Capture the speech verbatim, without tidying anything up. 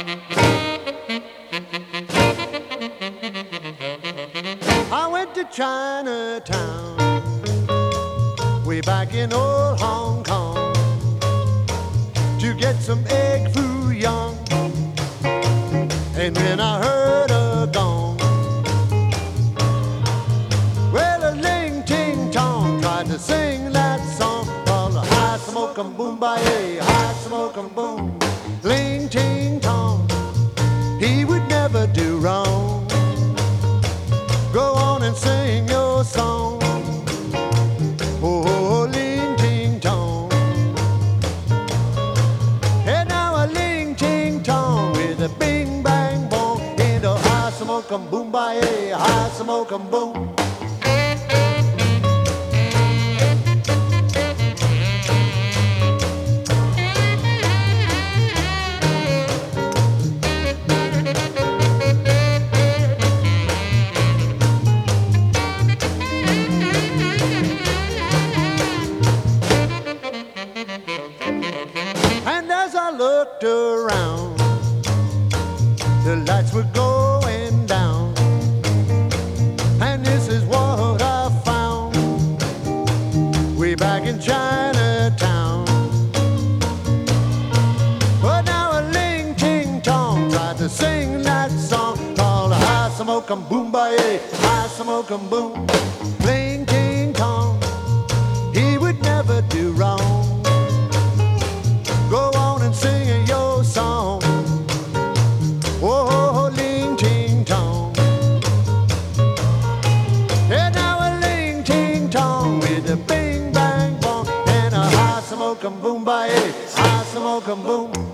I went to Chinatown, way back in old Hong Kong, to get some egg foo young. And when I heard a gong, well, a ling ting tong tried to sing that song called High Smoke 'em Boom Bye, High Smoke 'em Boom, ling ting tong. He would never do wrong. Go on and sing your song. Oh, ling ting tong. And now a ling ting tong with a bing bang bong into High Smoke 'em Boom Bye, High Smoke 'em Boom. And as I looked around, the lights were going down, and this is what I found way back in Chinatown. But now a ling ting tong tried to sing that song called High Smoke 'em Boom Bye, High Smoke 'em Boom, ling ting tong. He would never do wrong. Go on and sing your song. Oh, ling ting tong. And now a ling ting tong with a bing bang bong and a High Smoke 'em Boom Bye, High Smoke 'em Boom.